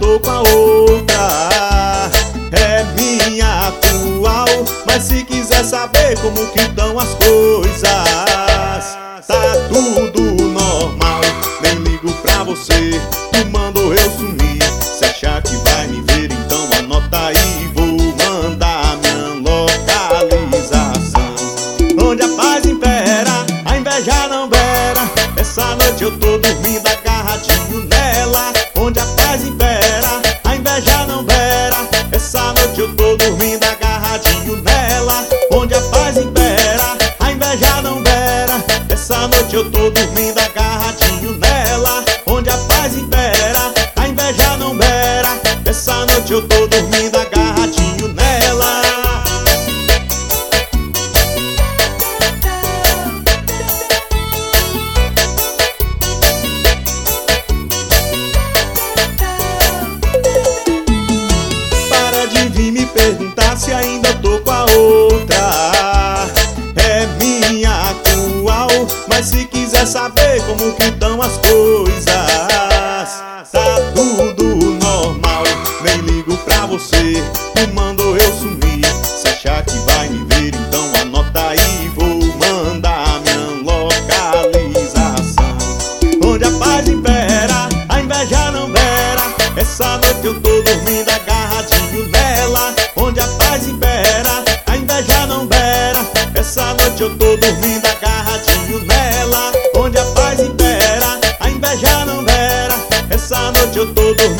tô com a outra. É minha atual, mas se quiser saber como que estão as coisas, tá tudo normal. Nem ligo pra você, tu mandou eu sumir. Se achar que vai me ver, então anota aí, vou mandar minha localização. Onde a paz impera, a inveja não vera. Essa noite eu tô dormindo agarradinho nela. Onde a paz impera, a inveja não vera. Essa noite eu tô dormindo agarradinho nela. Onde a paz impera, a inveja não vera. Essa noite eu tô dormindo agarradinho nela. Onde a paz impera, a inveja não vera. Essa noite eu tô dormindo agarradinho nela. Para de vir me perguntar se ainda tô com a outra. É minha atual, mas se quiser saber como que estão as coisas, tá tudo normal. Nem ligo pra você, tu mandou eu sumir. Se achar que vai me ver, então anota aí, vou mandar minha localização. Onde a paz impera, a inveja não vera. Essa noite eu tô dormindo agarradinho nela. Onde a paz impera, a inveja não vera. Essa noite eu tô dormindo agarradinho nela. Onde a paz impera, a inveja não vera. Essa noite eu tô dormindo